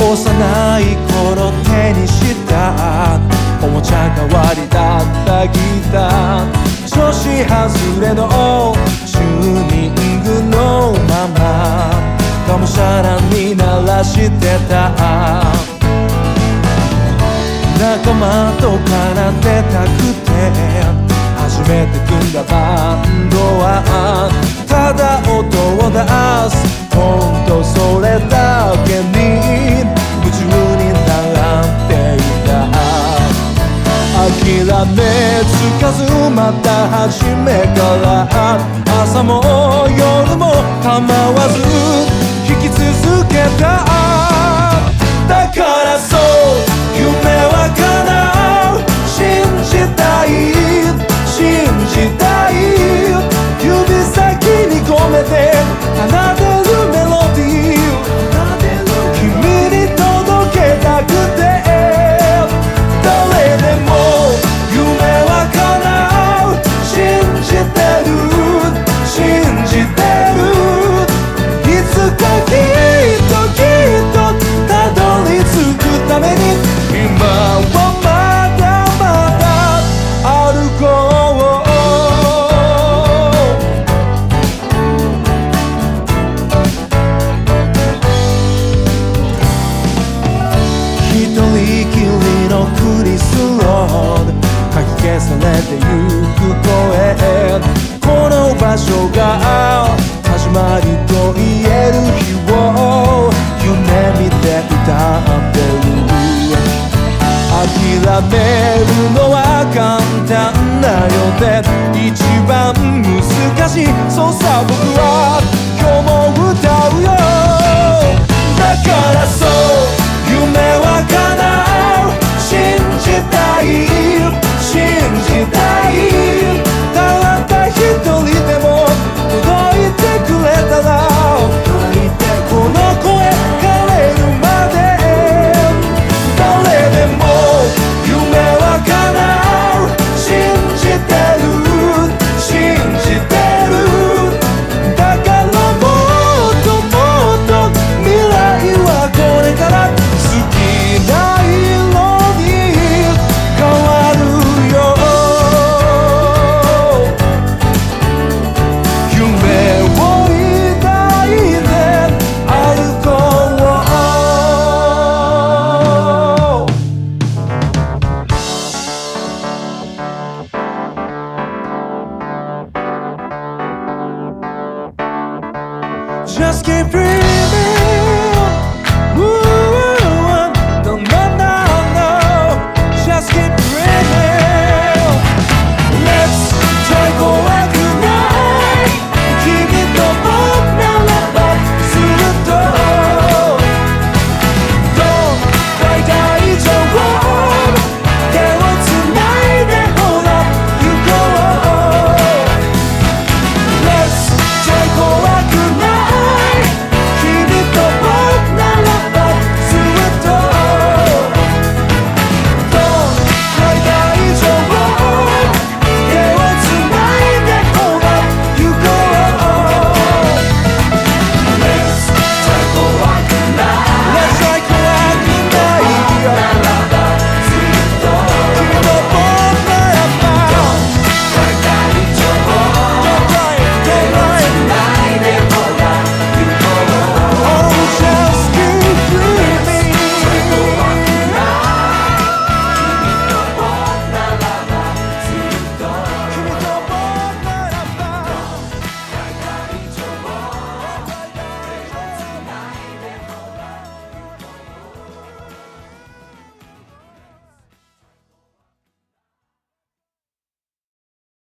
幼い頃手にしたおもちゃ代わりだったギター、調子外れのチューニングのままがむしゃらに鳴らしてた。仲間と奏でたくて初めて組んだバンドはただ音を出す、ほんとそれだけに夢中になっていた。諦めつかずまた初めから朝も夜も構わず弾き続けた。だからそう夢は叶う、信じたい信じたい、指先に込めて奏でるメロディー、君に届けたくて誰でも夢は叶う、信じてる信じてる、いつかきっときっとたどり着くために今はまだまだ歩こう。一人きりのクリスロード、かき消されてゆく声、この場所が始まりと言える日を夢見て歌ってる。諦めるのは簡単なようで一番難しい、そうさ僕は今日も歌うよ。だからそう夢は叶う、信じたい信じたい、たった一人でも届いてくれたらこの声枯れるまで誰でも夢は叶う、信じてる信じてる、だからもっともっと未来はこれから好きな色に変わるよ。夢を抱いて歩こう。Just keep dreaming